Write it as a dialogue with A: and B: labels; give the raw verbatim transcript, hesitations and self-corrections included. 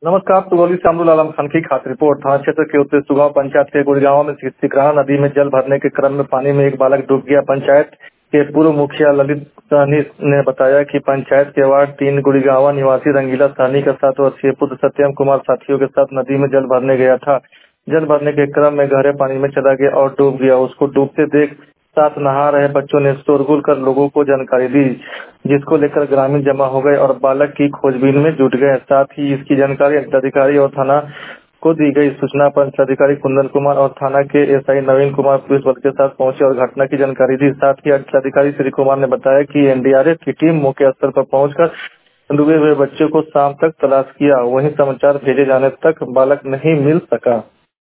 A: नमस्कार। सुगौली से अमरुल आलम खान की खास रिपोर्ट। थाना क्षेत्र के उत्तरी सुगांव पंचायत के गुड़गांव में सिकराहा नदी में जल भरने के क्रम में पानी में एक बालक डूब गया। पंचायत के पूर्व मुखिया ललित सहनी ने बताया कि पंचायत के वार्ड तीन गुड़गांव निवासी रंगीला सहनी के साथ और पुत्र सत्यम कुमार साथियों के साथ नदी में जल भरने गया था। जल भरने के क्रम में गहरे पानी में चला गया और डूब गया। उसको डूबते देख साथ नहा रहे बच्चों ने शोरगुल कर लोगों को जानकारी दी, जिसको लेकर ग्रामीण जमा हो गए और बालक की खोजबीन में जुट गए। साथ ही इसकी जानकारी अंचलाधिकारी और थाना को दी गई। सूचना पर अंचलाधिकारी कुंदन कुमार और थाना के एसआई नवीन कुमार पुलिस बल के साथ पहुंचे और घटना की जानकारी दी। साथ ही अंचलाधिकारी श्री कुमार ने बताया कि एनडीआरएफ की टीम मौके स्थल पर पहुंचकर डूबे हुए बच्चों को शाम तक तलाश किया। वहीं समाचार भेजे जाने तक बालक नहीं मिल सका।